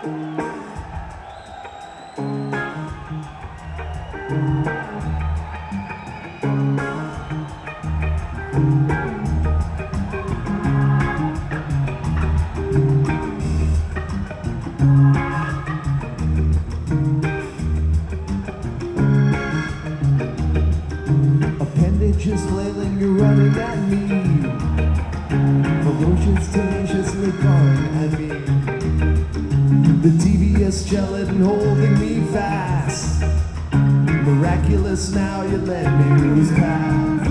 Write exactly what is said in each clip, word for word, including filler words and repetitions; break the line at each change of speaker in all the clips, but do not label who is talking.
Appendages flailing, you're running at me. Emotions tenaciously clawing at me. The devious gelatin holding me fast. Miraculous now you let me lose past.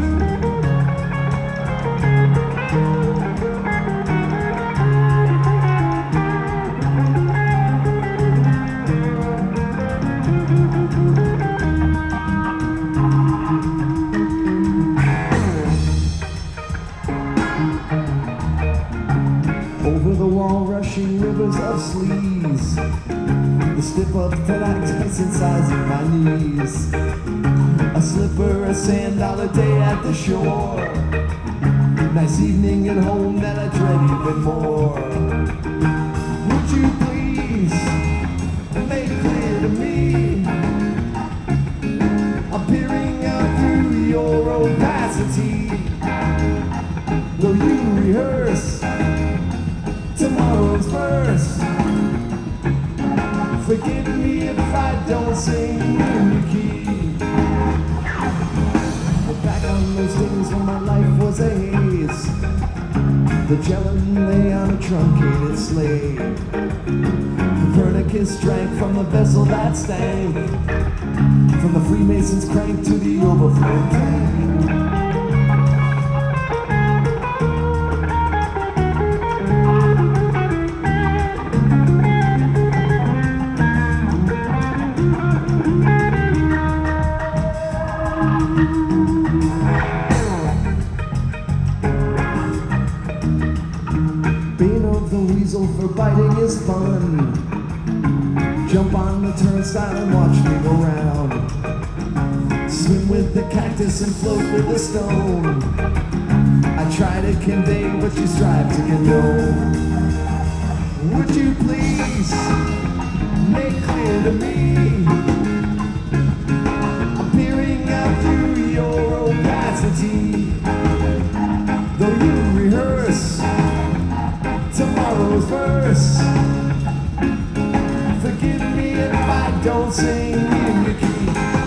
Over the wall rushing rivers of sleaze. The slip of stalactites incising my knees. A slipper, a sand dollar day at the shore. Nice evening at home that I dread even more. Would you please make clear to me? I'm peering out through your opacity. Though you rehearse tomorrow's verse, forgive me if I don't sing in the key. Look back on those days when my life was a haze. The gelatin lay on a truncated slave. Copernicus drank from the vessel that stank. From the Freemasons' crank to the overflow tank. Bane of the weasel for biting is fun. Jump on the turnstile and watch me go round. Swim with the cactus and float with the stone. I try to convey what you strive to condone. Would you please make clear to me? I'm peering out through your opacity. Though you rehearse tomorrow's verse, forgive me if I don't sing in your key.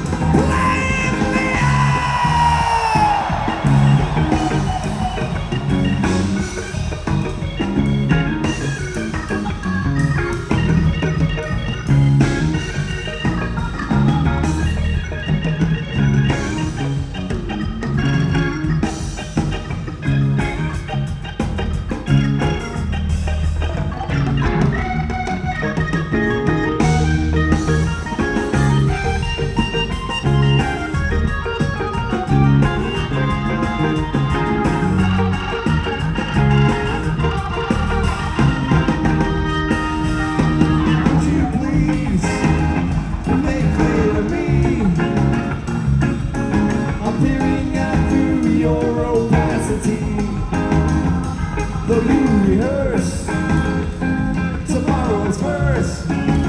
Though you rehearse tomorrow's verse,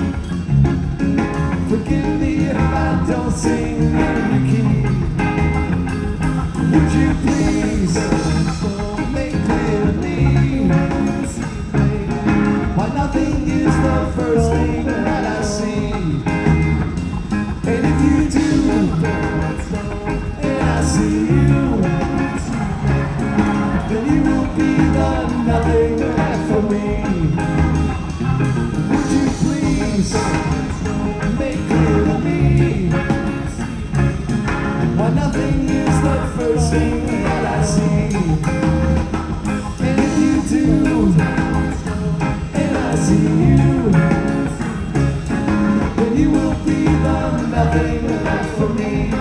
forgive me if I don't sing in your key. Would you please make clear to me why nothing is the first thing that I see? And if you do, and I see you, then you will be the nothing left for me. Would you please make clear to me why nothing is the first thing that I see? And if you do, and I see you, then you will be the nothing left for me.